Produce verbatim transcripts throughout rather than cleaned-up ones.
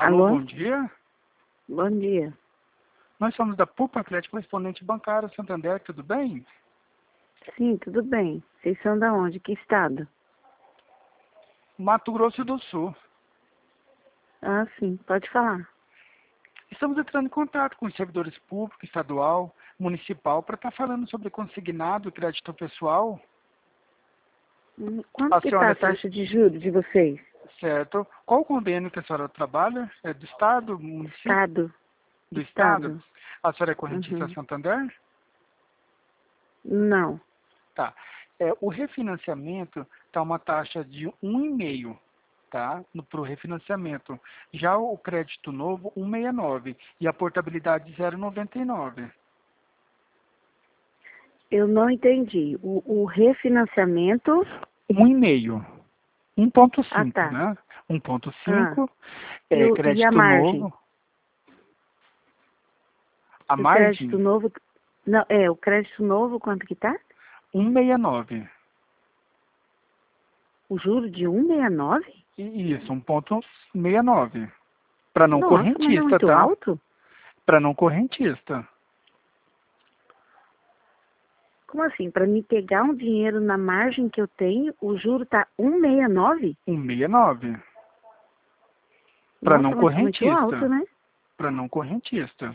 Alô, Alô? bom dia. Bom dia. Nós somos da Pupa Atlético Correspondente Bancário Santander, tudo bem? Sim, tudo bem. Vocês são da onde? Que estado? Mato Grosso do Sul. Ah, sim, pode falar. Estamos entrando em contato com os servidores públicos, estadual, municipal, para estar falando sobre consignado e crédito pessoal. Hum, Quanto A que está senhora a está taxa de juros de vocês? certo? Qual o convênio que a senhora trabalha? É do Estado, município? Estado. Do Estado? Estado. A senhora é correntista Uhum. Santander? Não. Tá. É, o refinanciamento está uma taxa de um vírgula cinco, tá? Para o refinanciamento. Já o crédito novo, um vírgula sessenta e nove. E a portabilidade, zero vírgula noventa e nove. Eu não entendi. O, o refinanciamento... um vírgula cinco. um ponto Ah, cinco, tá. né? um ponto Ah, cinco e, é o, e a crédito margem? novo. A O crédito margem, novo... Não, é, o crédito novo, quanto que tá? um vírgula sessenta e nove. O juro de um vírgula sessenta e nove? E Isso, um ponto sessenta e nove. Para não Nossa, mas não é correntista, muito tá? alto? Para não correntista. Como assim? Para me pegar um dinheiro na margem que eu tenho, o juro tá um vírgula sessenta e nove? um vírgula sessenta e nove. Para não Nossa, mas tá muito alto, correntista. né? Para não correntista.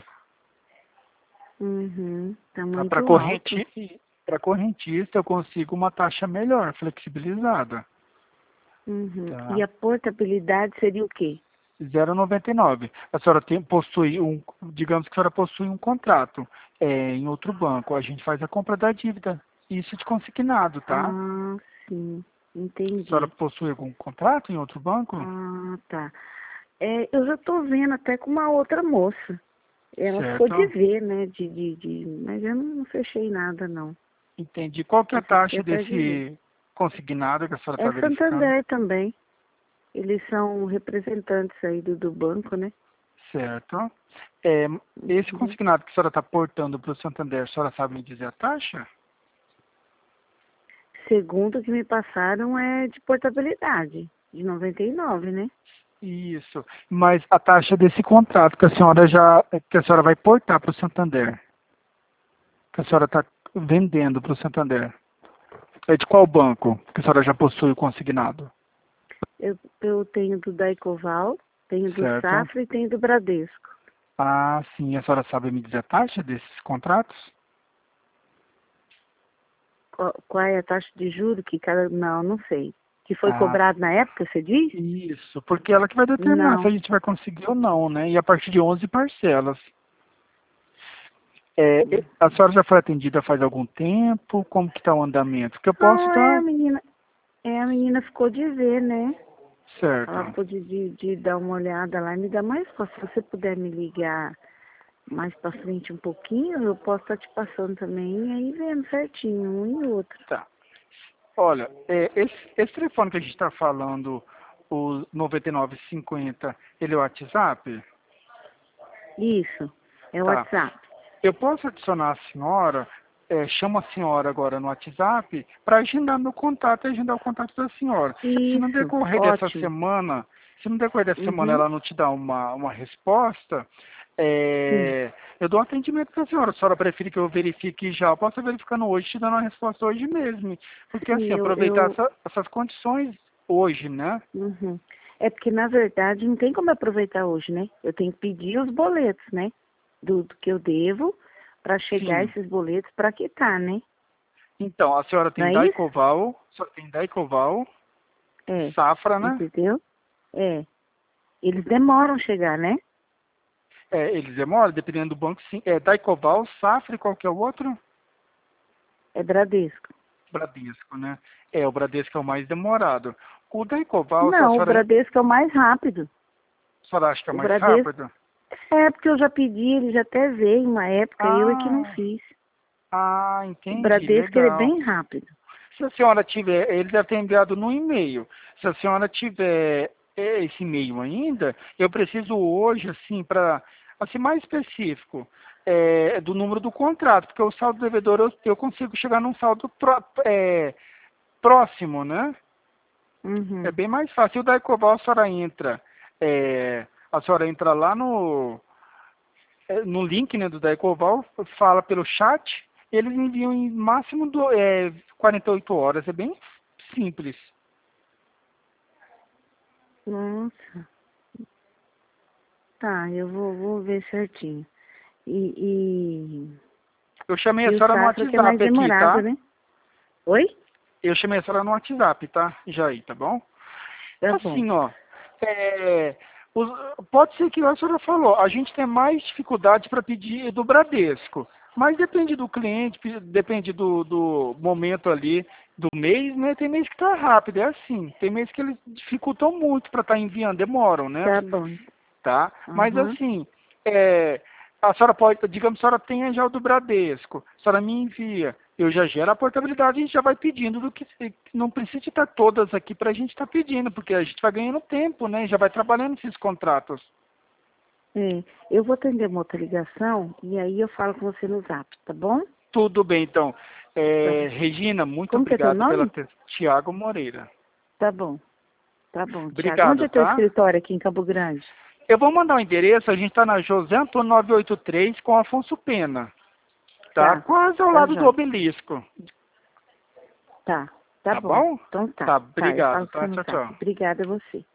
Uhum, tá Tá? Para muito alto. correnti... para correntista eu consigo uma taxa melhor, flexibilizada. Uhum. E Tá? a portabilidade seria o quê? zero vírgula noventa e nove. A senhora tem, possui um, digamos que a senhora possui um contrato é, em outro banco. A gente faz a compra da dívida. Isso de consignado, tá? Ah, sim, A senhora entendi. possui algum contrato em outro banco? Ah, tá. É, eu já tô vendo até com uma outra moça. Ela ficou de Certo? ver, né? De, de, de... Mas eu não fechei nada, não. Entendi. Qual que é a Eu fiquei taxa até de ver. desse consignado que a senhora está É verificando? Santander também. Eles são representantes aí do, do banco, né? Certo. É, esse Uhum. consignado que a senhora está portando para o Santander, a senhora sabe me dizer a taxa? Segundo o que me passaram é de portabilidade, de noventa e nove, né? Isso. Mas a taxa desse contrato que a senhora já, que a senhora vai portar para o Santander, que a senhora está vendendo para o Santander, é de qual banco que a senhora já possui o consignado? Eu, eu tenho do Daicoval, tenho do Certo. Safra e tenho do Bradesco. Ah, sim. A senhora sabe me dizer a taxa desses contratos? Qual, qual é a taxa de juros que cada... Não, não sei. Que foi Ah, cobrado na época, você diz? isso. Porque ela que vai determinar se a Não. gente vai conseguir ou não, né? E a partir de onze parcelas. É, e- a senhora já foi atendida faz algum tempo? Como que está o andamento? Que eu posso Ah, é a dar... menina. É, a menina ficou de ver, né? Certo. Ela ficou de, de, de dar uma olhada lá e me dar mais força. Se você puder me ligar mais pra frente um pouquinho, eu posso estar te passando também e aí vendo certinho um e outro. Tá. Olha, é, esse, esse telefone que a gente está falando, o noventa e nove cinquenta, ele é o WhatsApp? Isso, é o Tá. WhatsApp. Eu posso adicionar a senhora, é, chamo a senhora agora no WhatsApp, para agendar meu contato e agendar o contato da senhora. Se no Isso, decorrer dessa ótimo. semana, se no decorrer dessa semana Uhum, ela não te dá uma, uma resposta, sim. é, eu dou um atendimento para a senhora. A senhora prefere que eu verifique já? Eu posso estar verificando hoje, te dando uma resposta hoje mesmo. Porque Sim, assim, eu, aproveitar eu, essa, essas condições hoje, né? uhum. É porque, na verdade, não tem como aproveitar hoje, né? Eu tenho que pedir os boletos, né? Do, do que eu devo para chegar Sim. esses boletos para quitar, né? Então, a senhora Não tem é isso? Daicoval, a senhora tem Daicoval, É, Safra, né? entendeu? É. Eles demoram a chegar, né? É, eles demoram, dependendo do banco, sim. É Daicoval, Safra e qual que é o outro? É Bradesco. Bradesco, né? É, o Bradesco é o mais demorado. O Daicoval, se a Não, o senhora, Bradesco é o mais rápido. a senhora acha que é O mais Bradesco. rápido? É porque eu já pedi, ele já até veio uma época e eu é que não Ah, fiz. ah, O entendi, Bradesco ele é legal. bem rápido. Se a senhora tiver, ele deve ter enviado no e-mail. Se a senhora tiver é, esse e-mail ainda, eu preciso hoje, assim, para, assim, mais específico, é, do número do contrato, porque o saldo devedor eu, eu consigo chegar num saldo pró- é, próximo, né? É Uhum. bem mais fácil. O Daicoval, a senhora entra é, A senhora entra lá no, é, no link, né, do da Ecoval, fala pelo chat, eles enviam em máximo do, é, quarenta e oito horas. É bem simples. Nossa. Tá, eu vou, vou ver certinho. E, e, Eu chamei a e o senhora no safra que é mais WhatsApp aqui, demorado, tá? né? Oi? Eu chamei a senhora no WhatsApp, tá? Jair, tá bom? Tá bom. Assim, ó, é, os- pode ser que a senhora falou, a gente tem mais dificuldade para pedir do Bradesco, mas depende do cliente, pe- depende do, do momento ali, do mês, né? Tem mês que tá rápido, é assim. Tem mês que eles dificultam muito para estar enviando, demoram, né? Tá bom. Tá? Mas Aham. assim, é, a senhora pode, digamos, a senhora tenha já o do Bradesco, a senhora me envia, eu já gero a portabilidade e a gente já vai pedindo do que não precisa estar todas aqui para a gente estar pedindo, porque a gente vai ganhando tempo, né? Já vai trabalhando esses contratos. É, eu vou atender uma outra ligação e aí eu falo com você no zap, tá bom? Tudo bem, então. Tá. É, Regina, muito Como que é teu obrigado pela nome? te- Tiago Moreira. Tá bom. Tá bom, Tiago. Onde Obrigado, é teu tá? escritório aqui em Campo Grande? Eu vou mandar o endereço, a gente está na José Antônio novecentos e oitenta e três com Afonso Pena, tá? Tá. Quase ao Tá, lado do jóia. obelisco. Tá. Tá Tá bom. bom? Então tá. Tá, Tá, eu obrigado, falo com você tá? no Tchau, zap. tchau. Obrigada a você.